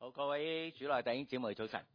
好，各位主內弟兄姊妹早晨。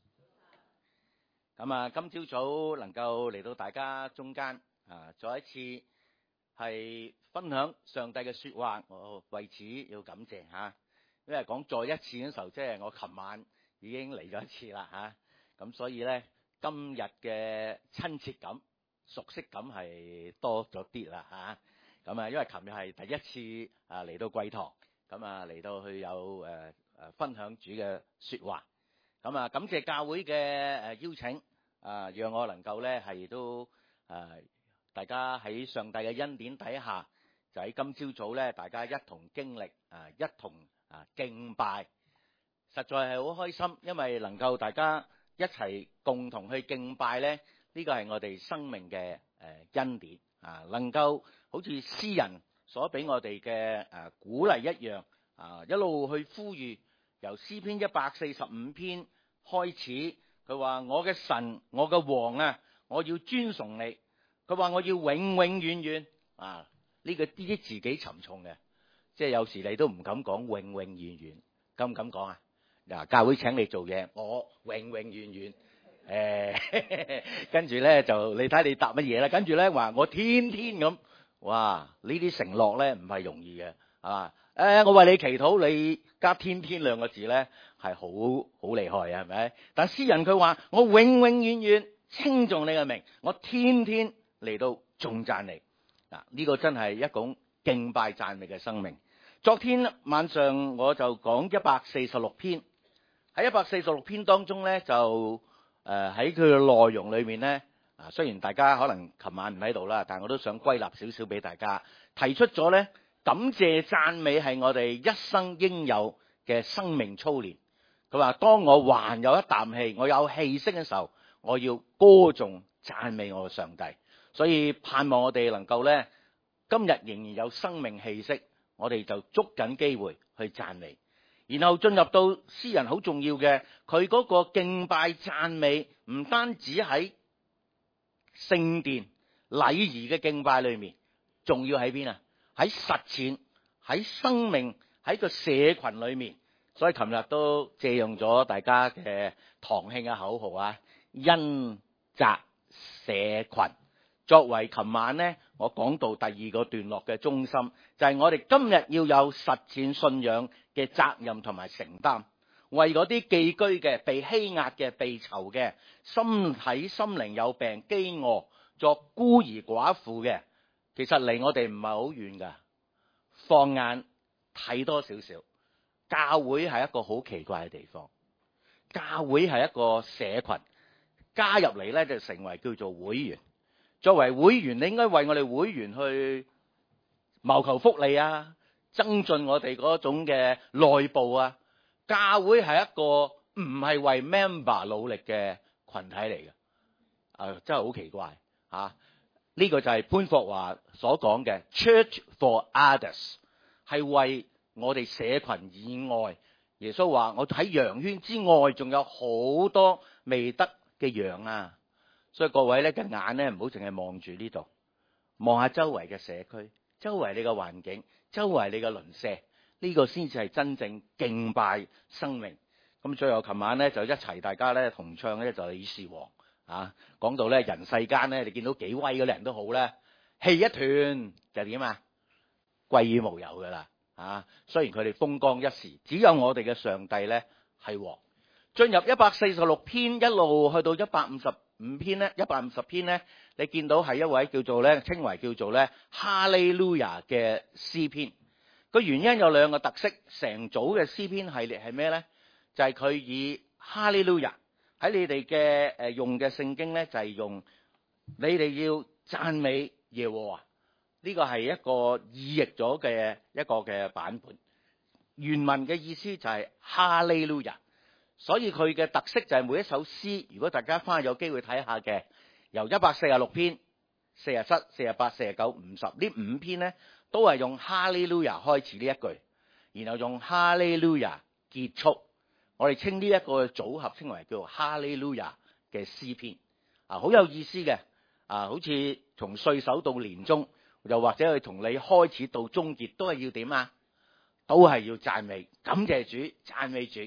今朝早能夠嚟到大家中間再一次係分享上帝嘅說話，我為此要感謝因為講再一次嘅時候，即係我琴晚已經嚟咗一次啦咁所以咧今日嘅親切感、熟悉感係多咗啲啦因為琴日係第一次嚟到貴堂，嚟到去有分享主嘅說話，感謝教會嘅邀請，讓我能夠咧係都大家喺上帝嘅恩典底下，就喺今朝早咧大家一同經歷一同敬拜，實在係好開心，因為能夠大家一齊共同去敬拜咧，呢個係我哋生命嘅恩典能夠好似詩人所俾我哋嘅鼓勵一樣一路去呼籲。由詩篇145篇開始，佢話我嘅神，我嘅王我要尊崇你。佢話我要永永遠遠呢啲自己沉重嘅，即係有時你都唔敢講永永遠遠，敢唔敢講嗱，教會請你做嘢，我永永遠遠跟住咧就你睇你答乜嘢啦。跟住咧話我天天咁，哇！呢啲承諾咧唔係容易嘅我為你祈禱，你加天天兩個字咧係好厲害係咪？但詩人佢話我永永遠遠稱頌你嘅名，我天天嚟到頌讚你呢個真係一種敬拜讚美嘅生命。昨天晚上我就講146篇，喺146篇當中咧就喺佢嘅內容裏面咧雖然大家可能琴晚唔喺度啦，但我都想歸納少少俾大家，提出咗咧。感謝讚美係我哋一生應有嘅生命操練。佢話當我還有一啖氣，我有氣息嘅時候，我要歌頌讚美我嘅上帝。所以盼望我哋能夠咧，今日仍然有生命氣息，我哋就捉緊機會去讚美。然後進入到詩人好重要嘅，佢嗰個敬拜讚美，唔單止喺聖殿禮儀嘅敬拜裏面，仲要喺邊喺實踐，喺生命，喺個社群裏面。所以琴日都借用咗大家嘅堂慶嘅口號恩澤社群，作為琴晚呢我講到第二個段落嘅中心，就係我哋今日要有實踐信仰嘅責任同埋承擔，為嗰啲寄居嘅、被欺壓嘅、被囚嘅、身體心靈有病、飢餓、作孤兒寡婦嘅。其實離我哋唔係好遠噶，放眼睇多少少，教會係一個好奇怪嘅地方。教會係一個社群，加入嚟咧就成為叫做會員。作為會員，你應該為我哋會員去謀求福利增進我哋嗰種嘅內部教會係一個唔係為 member 努力嘅群體嚟嘅，真係好奇怪呢個就係潘霍華所講嘅 Church for Others， 係為我哋社群以外。耶穌話我喺羊圈之外仲有好多未得嘅羊所以各位咧嘅眼咧唔好淨係望住呢度，望下周圍嘅社區，周圍你嘅環境，周圍你嘅鄰舍，呢個先至係真正敬拜生命。咁最後琴晚咧就一齊大家咧同唱咧就係《以士王》講到咧人世間咧，你見到幾威嗰啲人都好咧，氣一斷就點歸於無有噶啦雖然佢哋風光一時，只有我哋嘅上帝咧係王。進入146篇一路去到155篇咧，150篇咧，你見到係一位叫做咧稱為叫做咧哈利路亞嘅詩篇。個原因有兩個特色，成組嘅詩篇系列係咩咧？就係佢以哈利路亞。喺你哋嘅用嘅聖經咧，就係用你哋要讚美耶和華，呢個係一個意譯咗嘅一個嘅版本。原文嘅意思就係哈利路亞，所以佢嘅特色就係每一首詩，如果大家翻去有機會睇下嘅，由146篇、47、48、49、50呢5篇咧，都係用哈利路亞開始呢一句，然後用哈利路亞結束。我哋稱呢一個組合稱為叫做哈利路亞嘅詩篇，好有意思嘅，好似從歲首到年終，又或者係從你開始到終結，都係要點都係要讚美、感謝主、讚美主。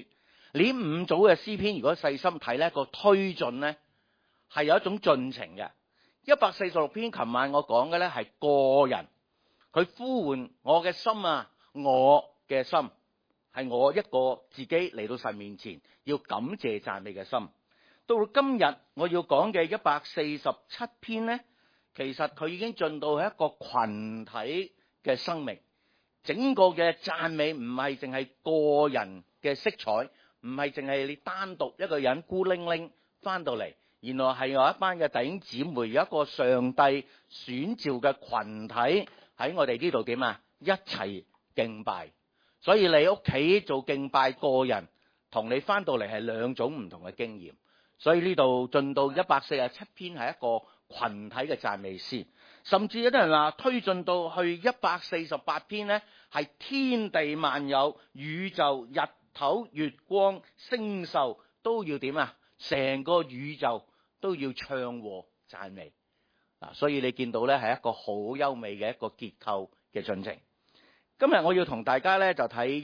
呢5組嘅詩篇，如果細心睇呢個推進呢係有一種進程嘅。146篇，琴晚我講嘅呢係個人，佢呼喚我嘅心啊，我嘅心係我一個自己嚟到神面前要感謝讚美嘅心。到今日我要講嘅147篇呢，其實佢已經進到係一個群體嘅生命，整個嘅讚美唔係淨係個人嘅色彩，唔係淨係你單獨一個人孤零零翻到嚟，原來係有一班嘅弟兄姊妹，有一個上帝選召嘅群體喺我哋呢度點啊？一齊敬拜。所以你屋企做敬拜個人，同你翻到嚟係兩種唔同嘅經驗。所以呢度進到147篇係一個群體嘅讚美詩，甚至有啲人話推進到去148篇呢，係天地萬有、宇宙、日頭、月光、星宿都要點啊？成個宇宙都要唱和讚美。所以你見到呢係一個好優美嘅一個結構嘅進程。今日我要同大家呢就睇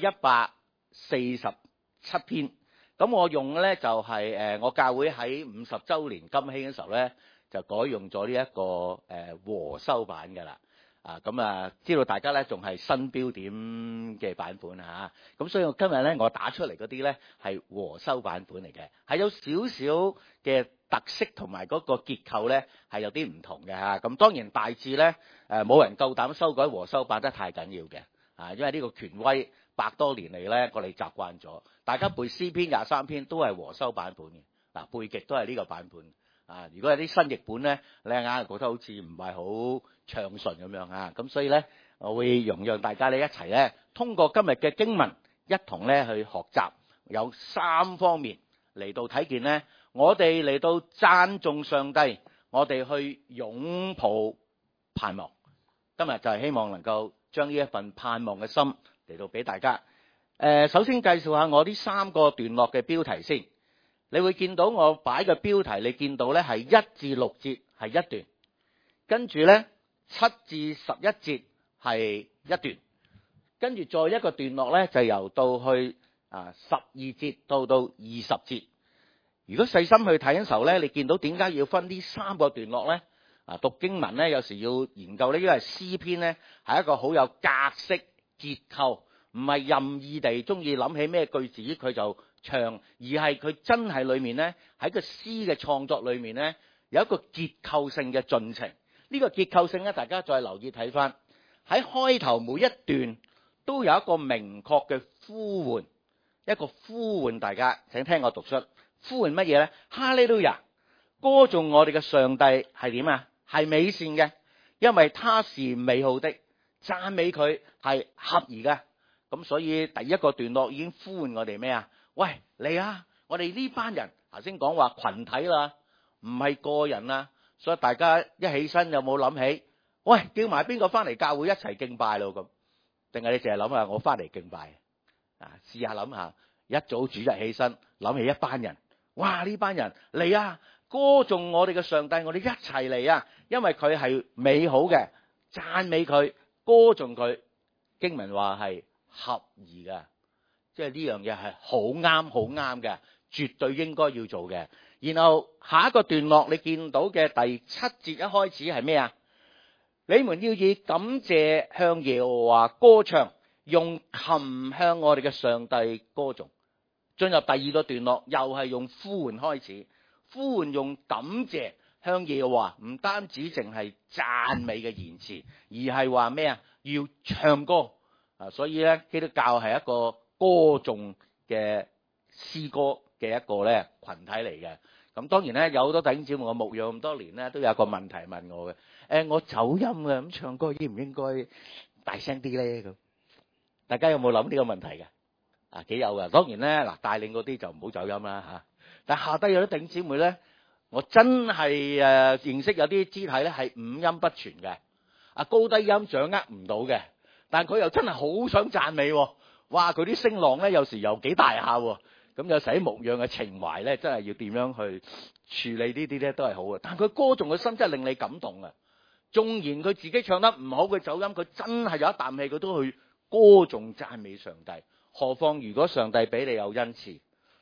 147篇。咁我用嘅咧就係我教會喺50週年金禧嘅時候咧，就改用咗呢一個和修版㗎啦。咁知道大家咧仲係新標點嘅版本嚇。咁所以我今日咧我打出嚟嗰啲咧係和修版本嚟嘅，係有少少嘅特色同埋嗰個結構咧係有啲唔同嘅嚇。咁當然大致咧冇人夠膽修改和修版得太緊要嘅，因為呢個權威100多年嚟咧我哋習慣咗。大家背詩篇23篇都係和修版本嘅，背極都係呢個版本。如果有啲新譯本咧，你硬係覺得好似唔係好暢順咁樣啊。咁所以咧，我會容讓大家咧一齊咧，通過今日嘅經文，一同咧去學習，有3方面嚟到睇見咧，我哋嚟到讚頌上帝，我哋去擁抱盼望。今日就係希望能夠將呢一份盼望嘅心嚟到俾大家。首先介紹下我呢3個段落嘅標題先。你會見到我擺嘅標題，你見到咧係1至6節係一段，跟住咧7至11節係一段，跟住再一個段落咧就由到去12節到20節。如果細心去睇嘅時候咧，你見到點解要分呢3個段落咧？讀經文咧有時要研究呢，因為詩篇咧係一個好有格式結構。唔係任意地中意諗起咩句子佢就唱，而係佢真係裏面呢，喺個詩嘅創作裏面呢，有一個結構性嘅進程。呢個結構性呢，大家再留意睇翻喺開頭每一段都有一個明確嘅呼喚，一個呼喚大家請聽我讀出呼喚乜嘢呢？哈利路亞，歌頌我哋嘅上帝係點啊？係美善嘅，因為他是美好的，讚美佢係合宜嘅。咁所以第一個段落已經呼喚我哋咩啊？喂，嚟啊！我哋呢班人頭先講話群體啦，唔係個人啦，所以大家一起身有冇諗起？喂，叫埋邊個翻嚟教會一齊敬拜咯咁？定係你淨係諗下我翻嚟敬拜？試下諗下，一早主日起身諗起一班人，哇！呢班人嚟啊，歌頌我哋嘅上帝，我哋一齊嚟啊！因為佢係美好嘅，讚美佢，歌頌佢。經文話係合宜嘅，即係呢樣嘢係好啱好啱嘅，絕對應該要做嘅。然後下一個段落你見到嘅第7節一開始係咩啊？你們要以感謝向耶和華歌唱，用琴向我哋嘅上帝歌頌。進入第二個段落又係用呼喚開始，呼喚用感謝向耶和華，唔單止淨係讚美嘅言辭，而係話咩啊？要唱歌。所以咧，基督教係一個歌頌嘅詩歌嘅一個咧群體嚟嘅。咁當然咧，有好多弟兄姊妹我牧養咁多年咧，都有個問題問我嘅。我走音嘅，咁唱歌應唔應該大聲啲咧？咁大家有冇諗呢個問題嘅？幾有嘅。當然咧，嗱帶領嗰啲就唔好走音啦嚇。但下低有啲弟兄姊妹咧，我真係認識有啲肢體咧係五音不全嘅，高低音掌握唔到嘅。但佢又真係好想讚美喎，哇！佢啲聲浪咧有時又幾大下喎，咁有時喺牧養嘅情懷咧，真係要點樣去處理呢啲咧都係好嘅。但佢歌頌嘅心真係令你感動啊！縱然佢自己唱得唔好，佢走音，佢真係有一啖氣，佢都去歌頌讚美上帝。何況如果上帝俾你有恩賜，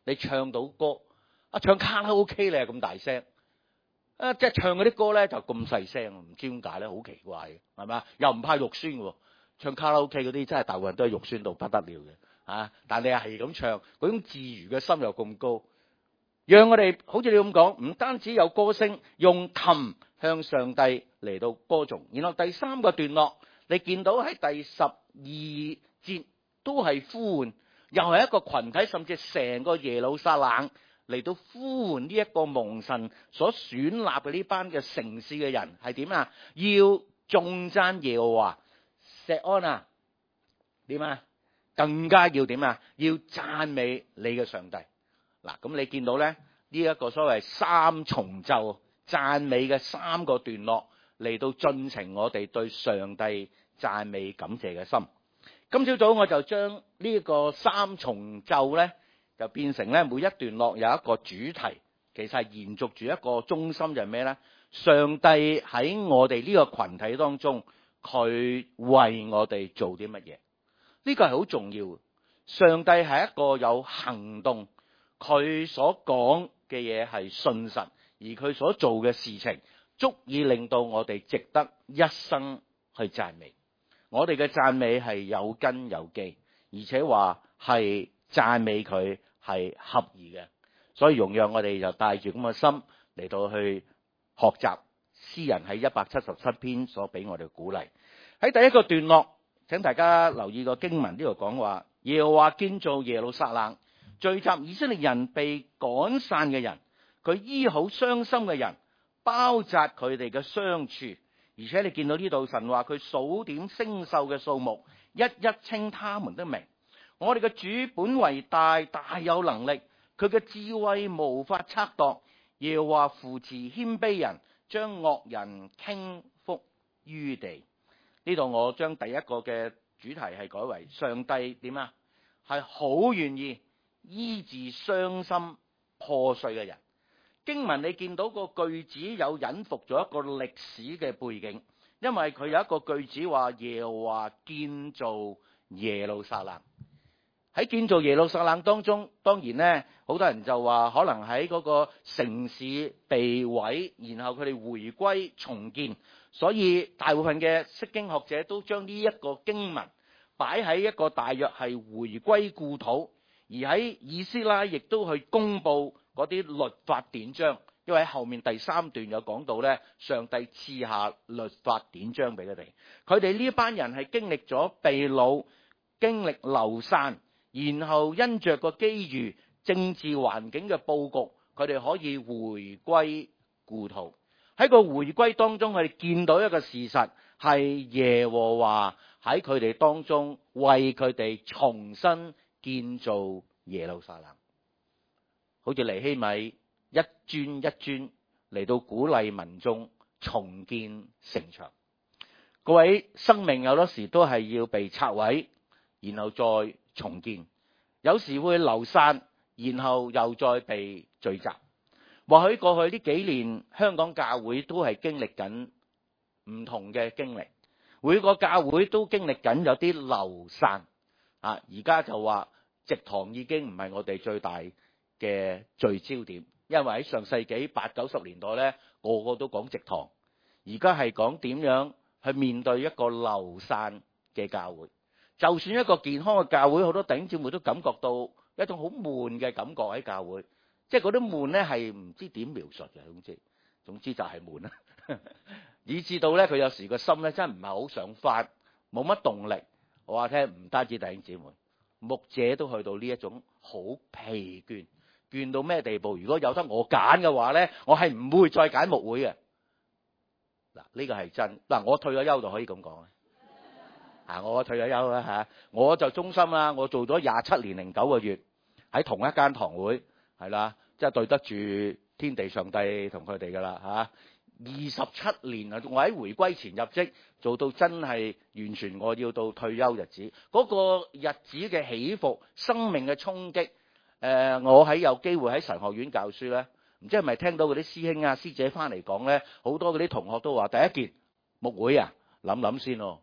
你唱到歌，唱卡拉 OK 你係咁大聲，即係唱嗰啲歌咧就咁細聲，唔知點解咧，好奇怪嘅，係咪？又唔怕肉酸喎，唱卡拉 OK 嗰啲真係大部分都係肉酸到不得了嘅，但你係咁唱，嗰種自娛嘅心又咁高，讓我哋好似你咁講，唔單止有歌聲，用琴向上帝嚟到歌頌。然後第三個段落，你見到喺第12節都係呼喚，又係一個群體，甚至成個耶路撒冷嚟到呼喚呢一個蒙神所選立嘅呢班嘅城市嘅人係點啊？要頌讚耶和華，錫安點啊？更加要點啊？要讚美你嘅上帝。嗱，咁你見到咧呢一個所謂三重奏讚美嘅三個段落嚟到進程我哋對上帝讚美感謝嘅心。今朝早我就將呢個三重奏咧就變成咧每一段落有一個主題，其實係延續住一個中心，就係咩咧？上帝喺我哋呢個群體當中，佢為我哋做啲乜嘢？呢個係好重要。上帝係一個有行動，佢所講嘅嘢係信實，而佢所做嘅事情足以令到我哋值得一生去讚美。我哋嘅讚美係有根有基，而且話係讚美佢係合宜嘅，所以容讓我哋就帶住咁嘅心嚟到去學習詩人喺177篇所俾我哋鼓勵。喺第一個段落，請大家留意個經文呢度講話，耶和華建造耶路撒冷，聚集以色列人被趕散嘅人，佢醫好傷心嘅人，包紮佢哋嘅傷處。而且你見到呢度神話佢數點星宿嘅數目，一一稱他們的名。我哋嘅主本為大，大有能力，佢嘅智慧無法測度。耶和華扶持謙卑人，將惡人傾覆於地。呢度我將第一個嘅主題係改為上帝點啊？係好願意醫治傷心破碎嘅人。經文你見到個句子有隱伏咗一個歷史嘅背景，因為佢有一個句子話耶和華建造耶路撒冷。喺建造耶路撒冷當中，當然呢，好多人就話可能喺嗰個城市被毀，然後佢哋回歸重建，所以大部分嘅釋經學者都將呢一個經文擺喺一個大約係回歸故土，而喺以斯拉亦都去公布嗰啲律法典章，因為喺後面第3段有講到咧，上帝賜下律法典章俾佢哋。佢哋呢班人係經歷咗被擄，經歷流散，然後因着個機遇、政治環境嘅佈局，佢哋可以回歸故土。喺個回歸當中，佢哋見到一個事實，係耶和華喺佢哋當中為佢哋重新建造耶路撒冷。好似尼希米一磚一磚嚟到鼓勵民眾重建城牆。各位，生命有多時都係要被拆毀，然後再重建，有時會流散，然後又再被聚集。或許過去呢幾年香港教會都係經歷緊唔同嘅經歷，每個教會都經歷緊有啲流散。而家就話植堂已經唔係我哋最大嘅聚焦點，因為喺上世紀80、90年代咧，個個都講植堂，而家係講點樣去面對一個流散嘅教會。就算一個健康嘅教會，好多弟兄姊妹都感覺到一種好悶嘅感覺喺教會，即係嗰啲悶咧係唔知點描述嘅，總之就係悶啦。以至到咧佢有時個心咧真係唔係好想返，冇乜動力。我話聽唔單止弟兄姊妹，牧者都去到呢一種好疲倦，倦到咩地步？如果有得我揀嘅話咧，我係唔會再揀牧會嘅。嗱，呢個係真。嗱，我退咗休就可以咁講啦。我退咗休啦，我就忠心啦。我做咗27年零9個月喺同一間堂會，係啦，即係對得住天地上帝同佢哋噶啦27年啊！我喺回歸前入職，做到真係完全我要到退休日子。嗰個日子嘅起伏，生命嘅衝擊。我喺有機會喺神學院教書咧，唔知係咪聽到嗰啲師兄啊師姐翻嚟講咧，好多嗰啲同學都話：第一件牧會啊，諗諗先咯。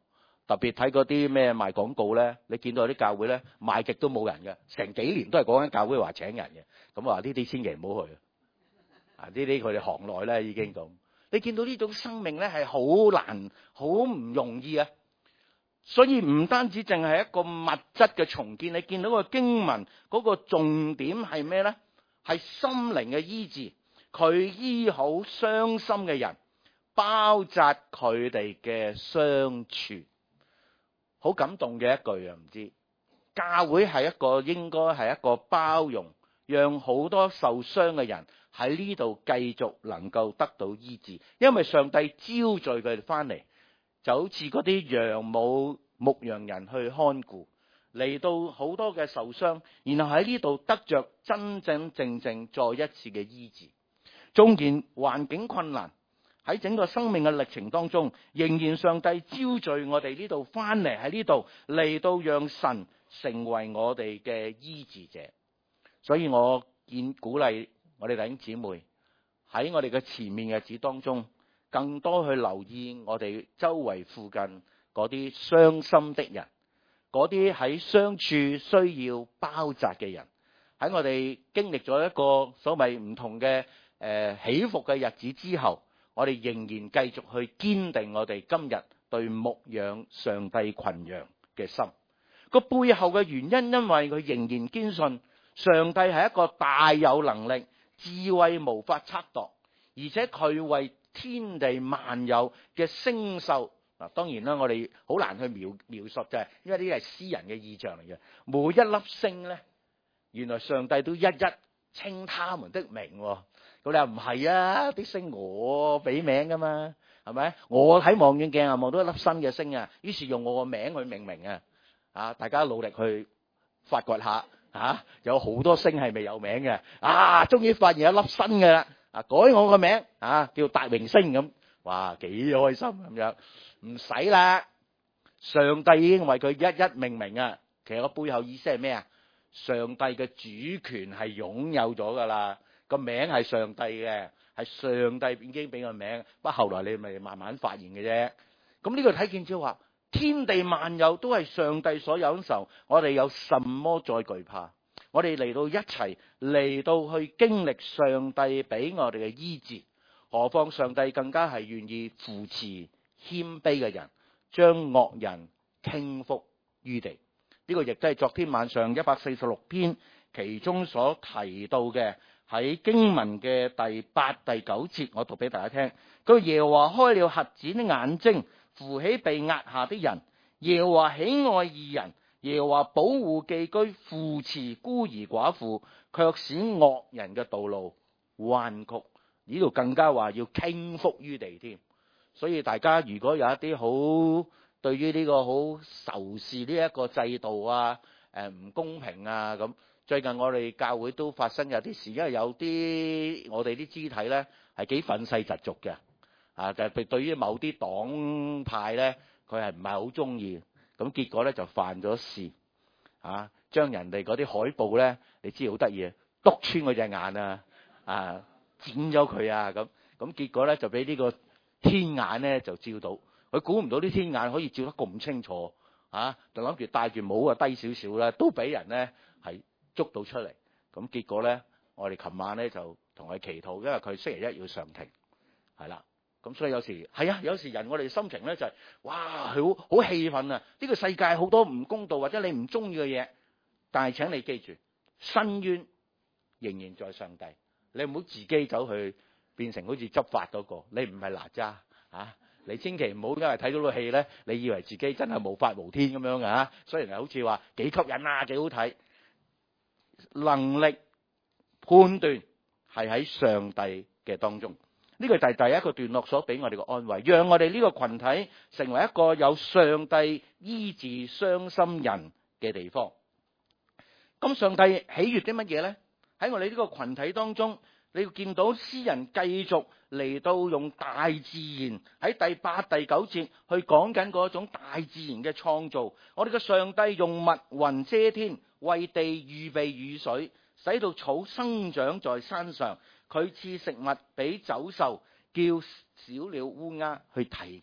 特別睇嗰啲咩賣廣告咧，你見到有啲教會咧賣極都冇人嘅，成幾年都係嗰間教會話請人嘅。咁話呢啲千祈唔好去啊！呢啲佢哋行內咧已經咁。你見到呢種生命咧係好難、好唔容易啊！所以唔單止淨係一個物質嘅重建，你見到個經文嗰個重點係咩咧？係心靈嘅醫治，佢醫好傷心嘅人，包紮佢哋嘅傷處。好感動嘅一句啊！唔知教會係一個應該係一個包容，讓好多受傷嘅人喺呢度繼續能夠得到醫治，因為上帝招聚佢哋翻嚟，就好似嗰啲羊冇牧羊人去看顧，嚟到好多嘅受傷，然後喺呢度得着真真正正再一次嘅醫治。縱然環境困難，喺整個生命嘅歷程當中，仍然上帝招聚我哋呢度翻嚟，喺呢度嚟到讓神成為我哋嘅醫治者。所以我鼓勵我哋弟兄姊妹喺我哋嘅前面日子當中，更多去留意我哋周圍附近嗰啲傷心的人，嗰啲喺傷處需要包紮嘅人。喺我哋經歷咗一個所謂唔同嘅起伏嘅日子之後，我哋仍然繼續去堅定我哋今日對牧養上帝群羊嘅心。個背後嘅原因，因為佢仍然堅信上帝係一個大有能力、智慧無法測度，而且佢為天地萬有嘅星宿。嗱，當然啦，我哋好難去描述嘅，因為呢啲係詩人嘅意象嚟嘅。每一粒星咧，原來上帝都一一稱他們的名。咁你話唔係啊？啲星我俾名噶嘛，係咪？我喺望遠鏡啊望到一粒新嘅星啊，於是用我個名去命名啊！啊，大家努力去發掘下啊，有好多星係未有名嘅啊，終於發現一粒新嘅啦！啊，改我個名啊，叫達榮星咁，哇，幾開心咁樣。唔使啦，上帝已經為佢一一命名啊！其實個背後意思係咩啊？上帝嘅主權係擁有咗噶啦，個名係上帝嘅，係上帝已經俾個名，不過後來你咪慢慢發現嘅啫。咁呢個睇見即係話，天地萬有都係上帝所有嘅時候，我哋有什麼再懼怕？我哋嚟到一齊嚟到去經歷上帝俾我哋嘅醫治，何況上帝更加係願意扶持謙卑嘅人，將惡人傾覆於地。呢個亦都係昨天晚上146篇其中所提到嘅，喺經文嘅第8、第9節，我讀俾大家聽。佢耶和華開了瞎子的眼睛，扶起被壓下的人。耶和華喜愛義人，耶和華保護寄居，扶持孤兒寡婦，卻使惡人嘅道路彎曲。呢度更加話要傾覆於地添。所以大家如果有一啲好對於呢個好仇視呢一個制度啊，唔公平啊咁，最近我哋教會都發生有啲事，因為有啲我哋啲肢體咧係幾憤世嫉俗嘅，啊，就係對於某啲黨派咧，佢係唔係好中意，咁結果咧就犯咗事，啊，將人哋嗰啲海報咧，你知好得意，篤穿佢隻眼啊，啊，剪咗佢啊，咁結果咧就俾呢個天眼咧就照到，佢估唔到啲天眼可以照得咁清楚，啊，就諗住戴住帽啊低少少啦，都俾人咧係捉到出嚟。咁結果咧，我哋琴晚咧就同佢祈禱，因為佢星期一要上庭，係啦。咁所以有時係啊，有時人我哋心情咧就係，哇，佢好氣憤啊！呢個世界好多唔公道或者你唔中意嘅嘢，但係請你記住，申冤仍然在上帝，你唔好自己走去變成好似執法嗰個，你唔係哪吒啊！你千祈唔好因為睇到個戲咧，你以為自己真係無法無天咁樣啊！雖然係好似話幾吸引啊，幾好睇，能力判斷係喺上帝嘅當中。呢個就係第一個段落所俾我哋嘅安慰，讓我哋呢個群體成為一個有上帝醫治傷心人嘅地方。咁上帝喜悅啲乜嘢呢？喺我哋呢個群體當中，你要見到詩人繼續嚟到用大自然喺第8、第9節去講緊嗰種大自然嘅創造。我哋嘅上帝用密雲遮天，為地預備雨水，使到草生長在山上。佢賜食物俾走獸，叫小鳥烏鴉去啼叫。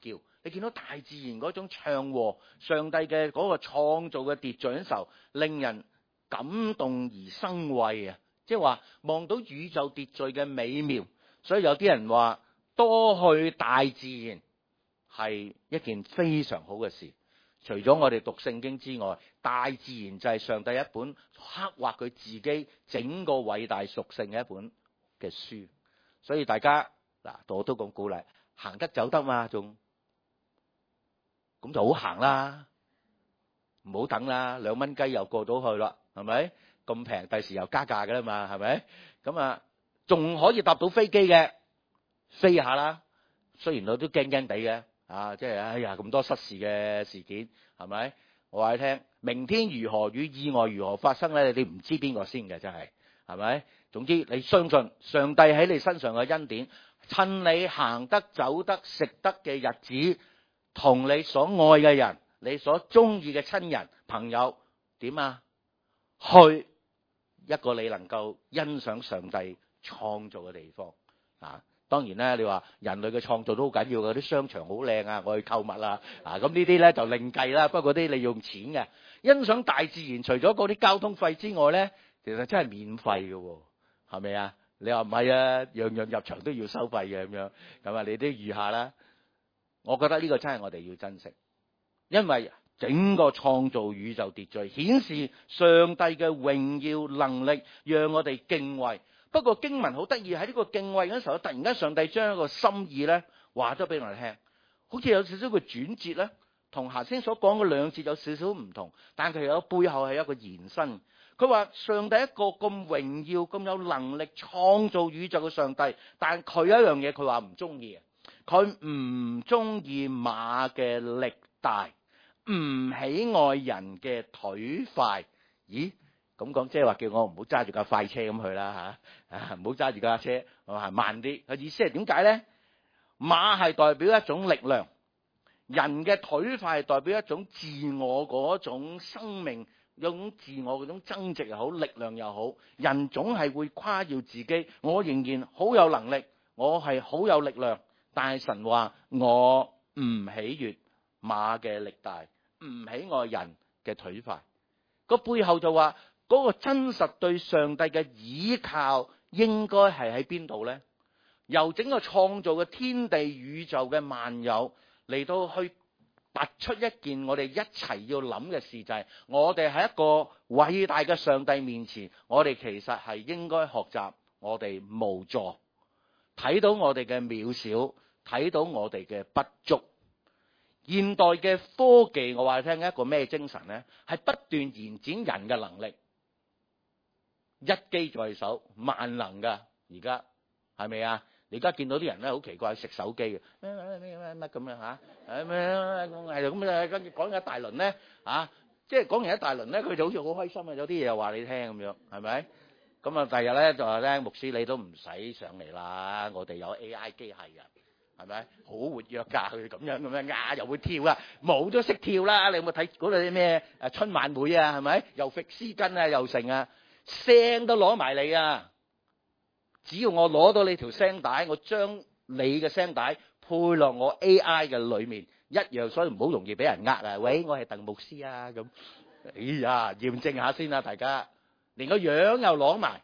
你見到大自然嗰種祥和，上帝嘅嗰個創造嘅秩序嘅時候，令人感動而生畏啊！即係話望到宇宙秩序嘅美妙，所以有啲人話多去大自然係一件非常好嘅事。除咗我哋讀聖經之外，大自然就係上帝一本刻畫佢自己整個偉大屬性嘅一本嘅書。所以大家嗱，我都咁鼓勵，行得走得嘛，仲咁就好行啦，唔好等啦，2蚊雞又過到去啦，係咪？咁平，第時又加價㗎啦嘛，係咪？咁啊，仲可以搭到飛機嘅，飛下啦。雖然我都驚驚地嘅，即係哎呀咁多失事嘅事件，係咪？我話你聽，明天如何與意外如何發生咧？你唔知邊個先嘅，真係，係咪？總之你相信上帝喺你身上嘅恩典，趁你行得走得食得嘅日子，同你所愛嘅人，你所中意嘅親人朋友點啊？去一個你能夠欣賞上帝創造嘅地方啊！當然咧，你話人類嘅創造都好緊要嘅，啲商場好靚啊，我去購物啦咁呢啲咧就另計啦。不過啲你用錢嘅，欣賞大自然，除咗嗰啲交通費之外咧，其實真係免費嘅，係咪啊？你話唔係啊？樣樣入場都要收費嘅咁樣，咁啊你都預下啦。我覺得呢個真係我哋要珍惜，因為整個創造宇宙秩序，顯示上帝嘅榮耀能力，讓我哋敬畏。不過經文好得意，喺呢個敬畏嗰時候，突然間上帝將一個心意咧話咗俾我哋聽，好似有少少個轉折咧，同頭先所講嘅兩節有少少唔同，但係有背後係一個延伸。佢話上帝一個咁榮耀、咁有能力創造宇宙嘅上帝，但佢有一樣嘢佢話唔中意，佢唔中意馬嘅力大，唔喜愛人嘅腿快。咦？咁講即係話叫我唔好揸住架快車咁去啦吓，唔好揸住架車，我行慢啲。個意思係點解咧？馬係代表一種力量，人嘅腿快係代表一種自我嗰種生命，有種自我嗰種增值又好，力量又好。人總係會誇耀自己，我仍然好有能力，我係好有力量。但係神話我唔喜悅馬嘅力大，唔喜愛人嘅腿快。個背後就話。嗰個真實對上帝嘅倚靠應該係喺邊度呢？由整個創造嘅天地宇宙嘅萬有嚟到去突出一件我哋一齊要諗嘅事，就係我哋喺一個偉大嘅上帝面前，我哋其實係應該學習我哋無助，睇到我哋嘅渺小，睇到我哋嘅不足。現代嘅科技，我話你聽一個咩精神呢？係不斷延展人嘅能力。一機在手，萬能噶，而家係咪啊？你而家見到啲人咧好奇怪，食手機嘅乜咁樣嚇，係咁啊，跟住講一大輪咧嚇，即係講完一大輪咧，佢就好似好開心啊！有啲嘢又話你聽咁樣，係咪？咁啊，第日咧就話咧，牧師你都唔使上嚟啦，我哋有 AI 機械人，係咪？好活躍㗎，佢咁樣又會跳啊，舞都識跳啦！你有冇睇嗰度啲咩春晚會啊？係咪？又揈絲巾啊，又成啊！聲都攞埋你啊！只要我攞到你條聲帶，我將你嘅聲帶配落我 AI 嘅裏面一樣，所以唔好容易俾人呃啊！喂，我係鄧牧師啊咁。哎呀，驗證下先啦，大家連個樣又攞埋。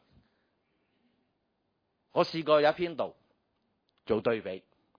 我試過有一篇道做對比，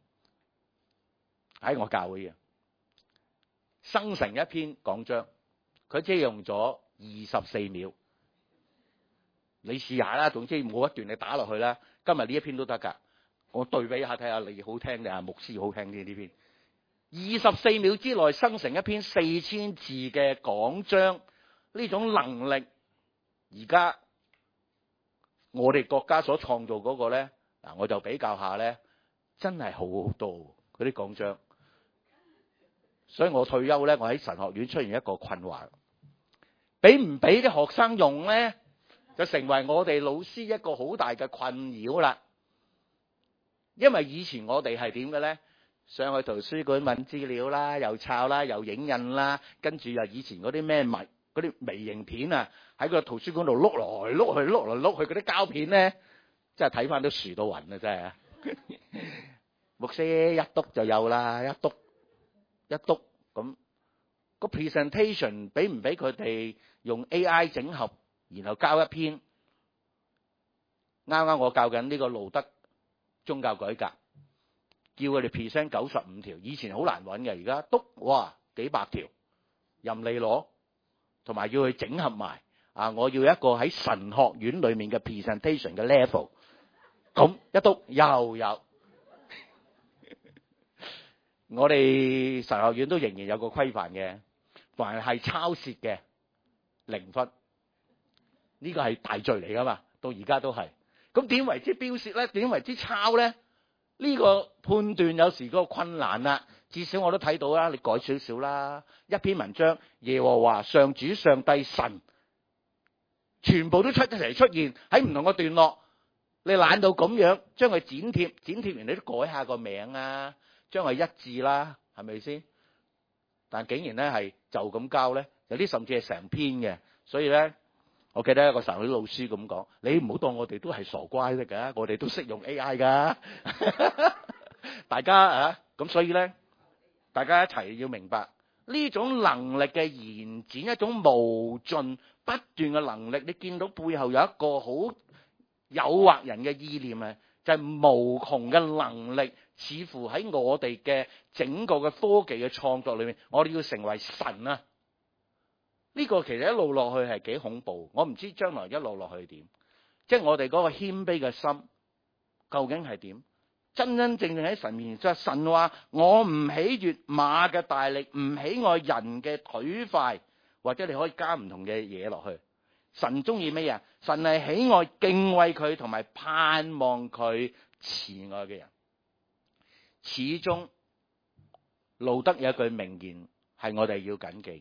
喺我教會嘅生成一篇講章，佢只係用咗24秒。你試下啦，總之冇一段你打落去啦。今日呢一篇都得㗎，我對比下睇下你好聽定係牧師好聽啲呢篇。24秒之內生成一篇4000字嘅講章，呢種能力，而家我哋國家所創造嗰個咧，嗱我就比較下咧，真係好好多嗰啲講章。所以我退休咧，我喺神學院出現一個困惑，俾唔俾啲學生用咧？就成為我哋老師一個好大嘅困擾啦。因為以前我哋係點嘅咧？上去圖書館揾資料啦，又抄啦，又影印啦，跟住又以前嗰啲咩嗰啲微型片啊，喺個圖書館度碌來碌去嗰啲膠片咧，真係睇翻都樹到暈啊！真係牧師一篤就有啦，一篤一督咁，個 presentation 俾唔俾佢哋用 AI 整合，然後交一篇？啱啱我教緊呢個路德宗教改革，叫佢哋 present 95條，以前好難揾嘅，而家督哇幾百條任你攞，同埋要去整合埋我要一個喺神學院裏面嘅 presentation 嘅 level， 咁一督又有。我哋神學院都仍然有個規範嘅，凡係抄竊嘅0分，呢個係大罪嚟噶嘛，到而家都係。咁點為之標竊咧？點為之抄咧？呢個判斷有時個困難啦。至少我都睇到啦，你改少少啦。一篇文章，耶和華上主上帝神，全部都出現喺唔同嘅段落。你懶到咁樣將佢剪貼完你都改下個名啊，將佢一致啦，係咪先？但竟然咧係就咁交咧，有啲甚至係成篇嘅。所以咧，我記得一個神學老師咁講：你唔好當我哋都係傻乖得㗎，我哋都識用 AI 㗎。大家咁所以咧，大家一齊要明白呢種能力嘅延展，一種無盡不斷嘅能力。你見到背後有一個好誘惑人嘅意念啊，就係無窮嘅能力，似乎喺我哋嘅整個嘅科技嘅創作裏面，我哋要成為神啊！呢個其實一路落去係幾恐怖，我唔知將來一路落去點，即係我哋嗰個謙卑嘅心究竟係點？真真正正喺神面前，就係神話我唔喜悅馬嘅大力，唔喜愛人嘅腿快，或者你可以加唔同嘅嘢落去。神中意咩啊？神係喜愛敬畏佢同埋盼望佢慈愛嘅人。始終路德有一句名言係我哋要謹記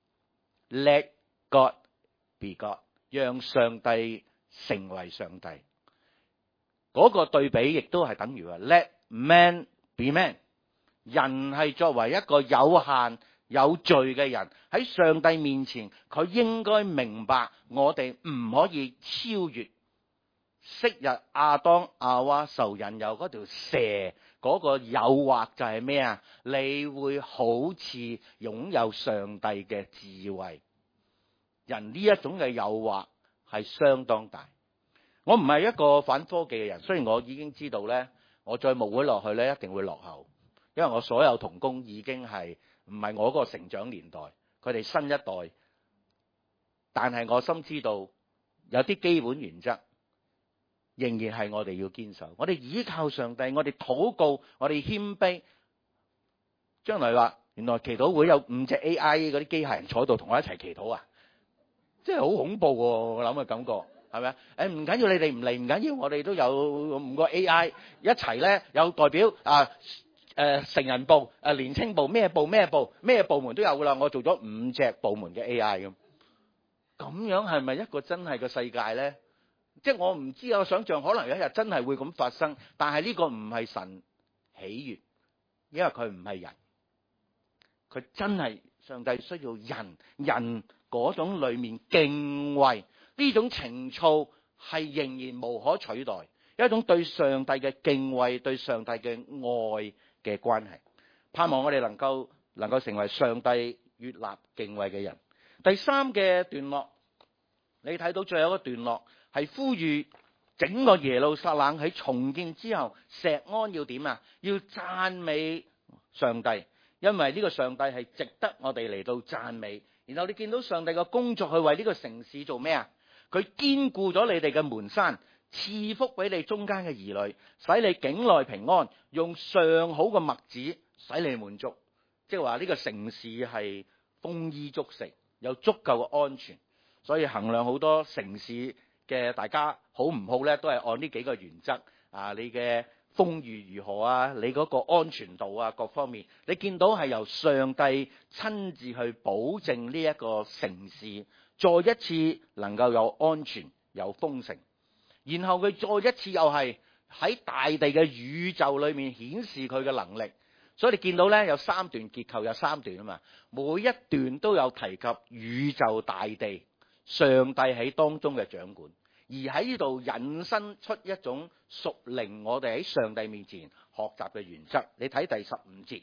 ：Let God be God， 讓上帝成為上帝。嗰個對比亦都係等於話 Let man be man， 人係作為一個有限有罪嘅人喺上帝面前，佢應該明白我哋唔可以超越昔日亞當夏娃受引誘嗰條蛇嗰個誘惑，就係咩啊？你會好似擁有上帝嘅智慧，人呢一種嘅誘惑係相當大。我唔係一個反科技嘅人，雖然我已經知道咧，我再牧會落去咧一定會落後，因為我所有同工已經係唔係我嗰個成長年代，佢哋新一代。但係我深知道有啲基本原則仍然係我哋要堅守。我哋依靠上帝，我哋禱告，我哋謙卑。將來話原來祈禱會有5隻 AI 嗰啲機械人坐喺度同我一齊祈禱啊！真係好恐怖喎，我諗嘅感覺。係咪啊？唔緊要，你哋唔嚟唔緊要，我哋都有5個 AI 一齊咧，有代表成人部、年青部、咩部門都有噶啦。我做咗5隻部門嘅 AI 咁樣係咪一個真係個世界咧？即係我唔知，我想象可能有一日真係會咁發生，但係呢個唔係神喜悅，因為佢唔係人，佢真係上帝需要人嗰種裏面敬畏。呢種情操係仍然無可取代，一種對上帝嘅敬畏，對上帝嘅愛嘅關係。盼望我哋能夠成為上帝悅納敬畏嘅人。第3嘅段落，你睇到最後一個段落係呼籲整個耶路撒冷喺重建之後，錫安要點啊？要讚美上帝，因為呢個上帝係值得我哋嚟到讚美。然後你見到上帝嘅工作去為呢個城市做咩啊？佢堅固咗你哋嘅門山，賜福俾你中間嘅兒女，使你境內平安，用上好嘅麥子使你滿足。即係話呢個城市係豐衣足食，有足夠嘅安全。所以衡量好多城市嘅大家好唔好咧，都係按呢幾個原則啊，你嘅風雨如何啊，你嗰個安全度啊，各方面你見到係由上帝親自去保證呢一個城市再一次能夠有安全有豐盛，然後佢再一次又係喺大地嘅宇宙裏面顯示佢嘅能力。所以你見到咧有3段結構，有3段啊嘛，每一段都有提及宇宙大地上帝喺當中嘅掌管，而喺呢度引申出一種屬靈我哋喺上帝面前學習嘅原則。你睇第15節，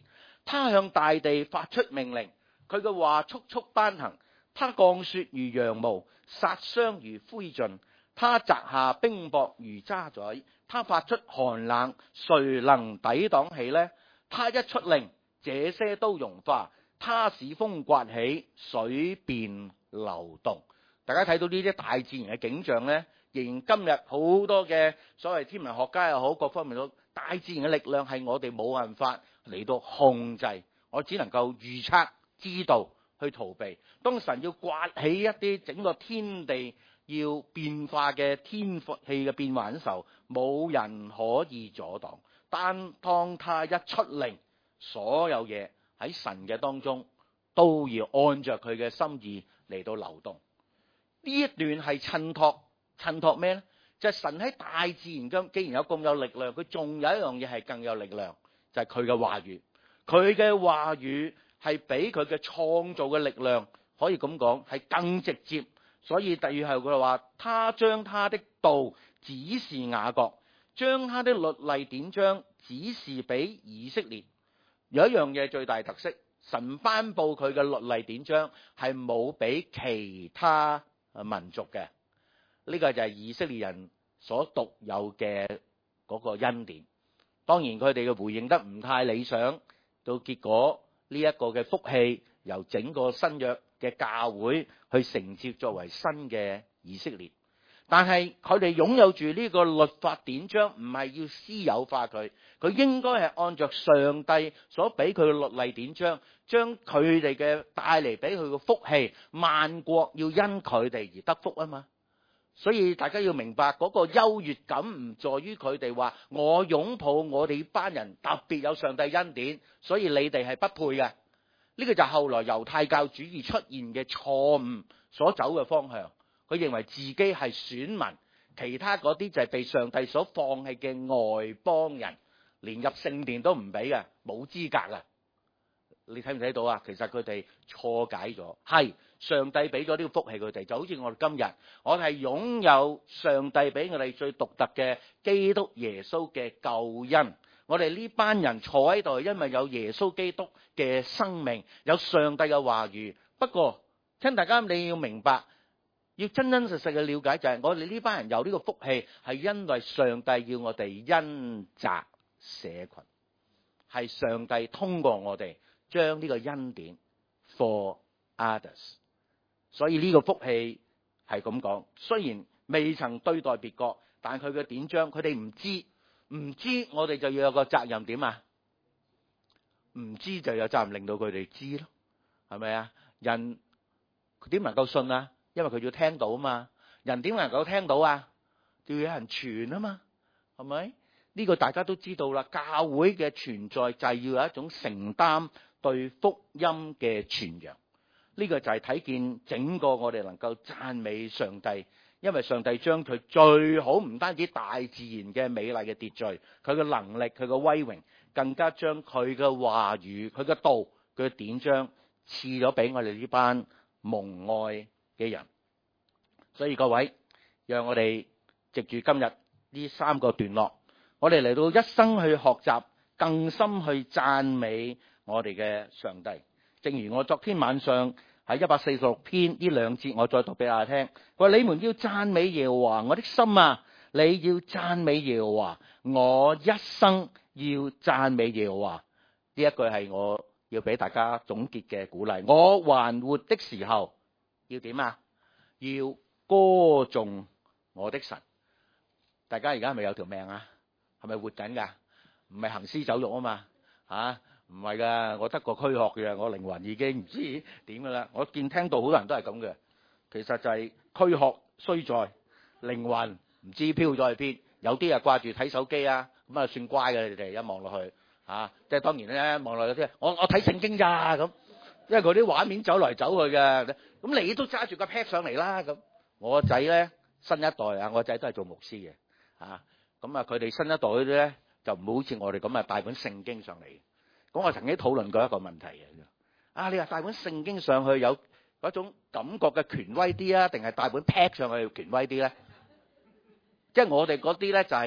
他向大地發出命令，佢嘅話速速頒行。他降雪如羊毛，殺傷如灰燼。他擲下冰雹如渣滓。他發出寒冷，誰能抵擋起呢？他一出令，這些都融化。他使風颳起，水便流動。大家睇到呢啲大自然嘅景象呢，仍然今日好多嘅所謂天文學家又好，各方面都大自然嘅力量係我哋冇辦法嚟到控制，我只能夠預測、知道去逃避。當神要颳起一啲整個天地要變化嘅天氣嘅變幻嘅時候，冇人可以阻擋。但當他一出令，所有嘢喺神嘅當中都要按着佢嘅心意嚟到流動。呢一段係襯托咩呢？就係神喺大自然咁，既然有咁有力量，佢仲有一樣嘢係更有力量，就係佢嘅話語。佢嘅話語係比佢嘅創造嘅力量，可以咁講係更直接。所以第二後佢話，他將他的道指示雅各，將他的律例典章指示俾以色列。有一樣嘢最大特色，神頒布佢嘅律例典章係冇俾其他民族嘅。呢個就係以色列人所獨有嘅嗰個恩典。當然佢哋嘅回應得唔太理想，到結果呢一個嘅福氣由整個新約嘅教會去承接作為新嘅以色列。但係佢哋擁有住呢個律法典章，唔係要私有化佢，佢應該係按照上帝所俾佢嘅律例典章，將佢哋嘅帶嚟俾佢嘅福氣，萬國要因佢哋而得福啊嘛。所以大家要明白嗰個優越感唔在於佢哋話我擁抱我哋班人特別有上帝恩典，所以你哋係不配嘅。呢個就係後來猶太教主義出現嘅錯誤所走嘅方向。佢認為自己係選民，其他嗰啲就係被上帝所放棄嘅外邦人，連入聖殿都唔俾嘅，冇資格啊！你睇唔睇到啊？其實佢哋錯解咗，係上帝俾咗呢個福氣佢哋，就好似我哋今日，我哋係擁有上帝俾我哋最獨特嘅基督耶穌嘅救恩。我哋呢班人坐喺度，因為有耶穌基督嘅生命，有上帝嘅話語。不過，請大家你要明白，要真真實實嘅了解就係，我哋呢班人有呢個福氣，係因為上帝要我哋恩澤社群，係上帝通過我哋將呢個恩典 for others。所以呢個福氣係咁講，雖然未曾對待別國，但佢嘅典章佢哋唔知，我哋就要有個責任點啊？唔知就有責任令到佢哋知咯，係咪啊？人點能夠信啊？因為佢要聽到啊嘛。人點能夠聽到啊？要有人傳啊嘛，係咪？呢個大家都知道啦。教會嘅存在就係要有一種承擔對福音嘅傳揚。呢個就係睇見整個我哋能夠讚美上帝，因為上帝將佢最好唔單止大自然嘅美麗嘅秩序，佢嘅能力，佢嘅威榮，更加將佢嘅話語，佢嘅道，佢嘅典章賜咗俾我哋呢班蒙愛嘅人。所以各位，讓我哋藉住今日呢3個段落，我哋嚟到一生去學習，更深去讚美我哋嘅上帝。正如我昨天晚上喺146篇呢2節，我再讀俾大家聽。佢話：你們要讚美耶和華，我的心啊，你要讚美耶和華，我一生要讚美耶和華。呢一句係我要俾大家總結嘅鼓勵。我還活的時候要點啊？要歌頌我的神。大家而家係咪有條命啊？係咪活緊噶？唔係行屍走肉啊嘛，吓？唔係噶，我得個軀殼嘅，我靈魂已經唔知點噶啦。我聽到好多人都係咁嘅，其實就係軀殼雖在，靈魂唔知飄咗去邊。有啲啊掛住睇手機啊，咁啊算乖嘅。你哋一望落去吓，即係當然咧，望落去啲我睇聖經咋咁，因為嗰啲畫面走來走去嘅。咁你都揸住個 pad 上嚟啦咁。我個仔咧新一代啊，我個仔都係做牧師嘅吓，咁啊佢哋新一代嗰啲咧就唔好似我哋咁啊帶本聖經上嚟。咁我曾經討論過一個問題嘅，你話帶本聖經上去有嗰種感覺嘅權威啲啊，定係帶本 pad 上去權威啲咧？即係我哋嗰啲咧就係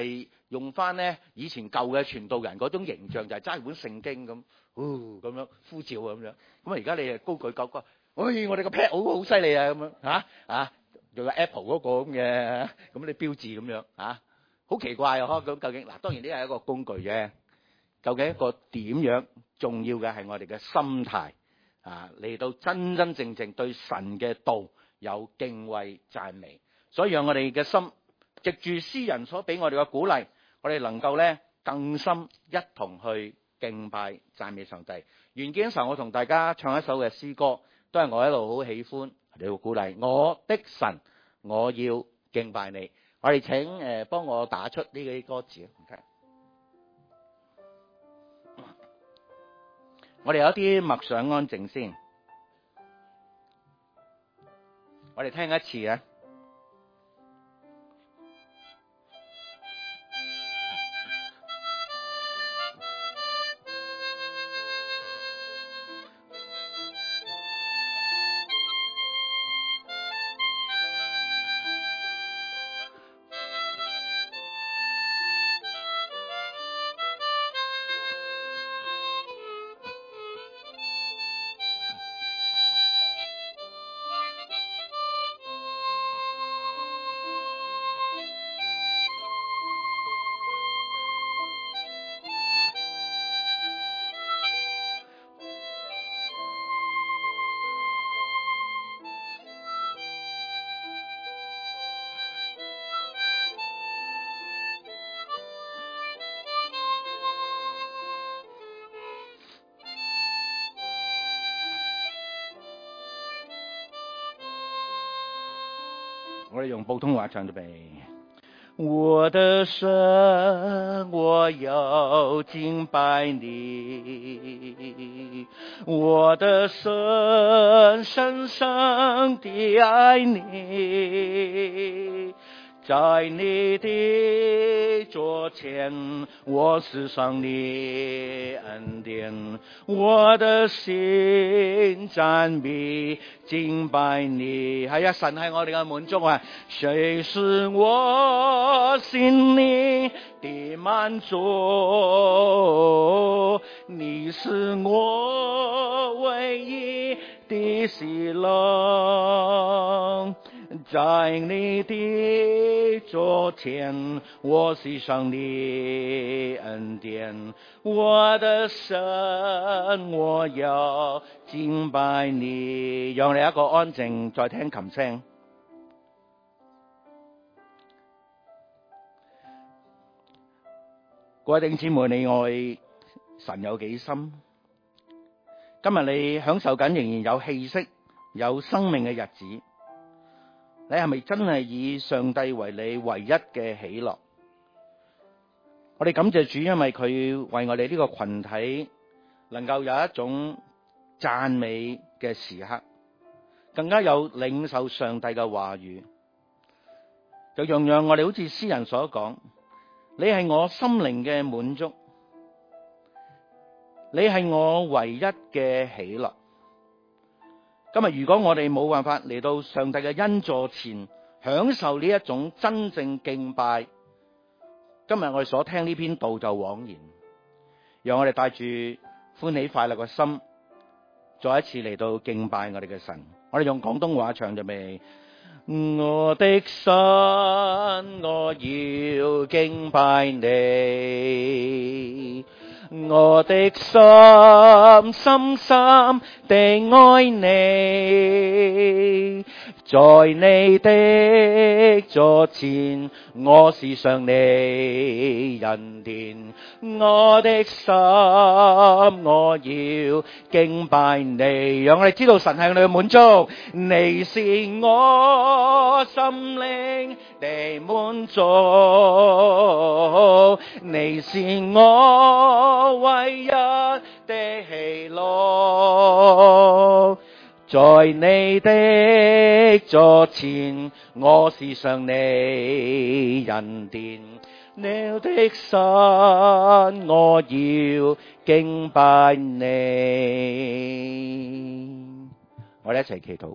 用翻咧以前舊嘅傳道人嗰種形象，就係揸本聖經咁，咁樣呼召咁樣。咁啊而家你係高舉高歌，我哋個 pad 好犀利啊咁樣仲有 Apple 嗰個咁嘅咁你標誌咁樣好奇怪啊！咁究竟嗱，當然呢係一個工具啫。究竟一個點樣重要嘅係我哋嘅心態嚟到真真正正對神嘅道有敬畏讚美。所以讓我哋嘅心藉住詩人所俾我哋嘅鼓勵，我哋能夠咧更深一同去敬拜讚美上帝。完結嘅時候，我同大家唱一首嘅詩歌，都係我一路好喜歡，你要鼓勵我的神，我要敬拜你。我哋請幫我打出呢啲歌詞。我哋有一啲默想安靜先，我哋聽一次啊！我哋用普通話唱準備。我的神，我要敬拜你，我的神，深深地愛你，在你的桌前，我思想你恩典，我的心讚美敬拜你。係啊，神係我哋嘅滿足啊！誰是我心靈的滿足？你是我唯一的喜樂。在你的桌前，我思想你恩典，我的神，我要敬拜你。讓你一個安靜，再聽琴聲。各位弟兄姊妹，你愛神有幾深？今日你享受緊仍然有氣息、有生命嘅日子，你係咪真係以上帝為你唯一嘅喜樂？我哋感謝主，因為佢為我哋呢個群體能夠有一種讚美嘅時刻，更加有領受上帝嘅話語，就讓我哋好似詩人所講，你係我心靈嘅滿足，你係我唯一嘅喜樂。今日如果我哋冇辦法嚟到上帝嘅恩座前享受呢一種真正敬拜，今日我哋所聽呢篇道就枉然。讓我哋帶住歡喜快樂嘅心，再一次嚟到敬拜我哋嘅神。我哋用廣東話唱就未？我的神，我要敬拜你，我的心深深地愛你，在你的座前，我思想你恩典，我的心我要敬拜你。讓我哋知道神係我哋嘅滿足，你是我心靈的滿足，你是我唯一的喜樂，在你的座前，我思想你恩典，你的神我要敬拜你。我哋一齊祈禱。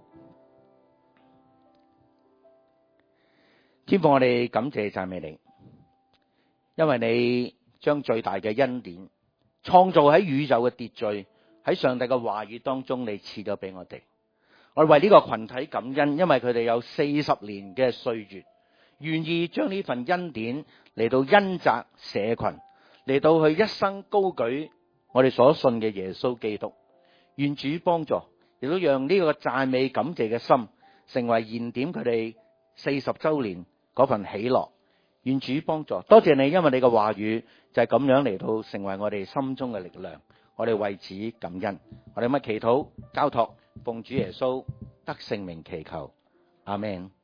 天父，我哋感謝讚美你， 因為你將最大嘅恩典創造喺宇宙嘅秩序，喺上帝嘅話語當中，你賜咗俾我哋。我哋為呢個群體感恩，因為佢哋有40年嘅歲月，願意將呢份恩典嚟到恩澤社群，嚟到去一生高舉我哋所信嘅耶穌基督。願主幫助，亦都讓呢個讚美感謝嘅心成為燃點佢哋40週年嗰份喜樂。願主幫助，多謝你，因為你嘅話語就係咁樣嚟到成為我哋心中嘅力量。我哋為此感恩，我哋乜祈禱交託，奉主耶穌得聖名祈求，阿們。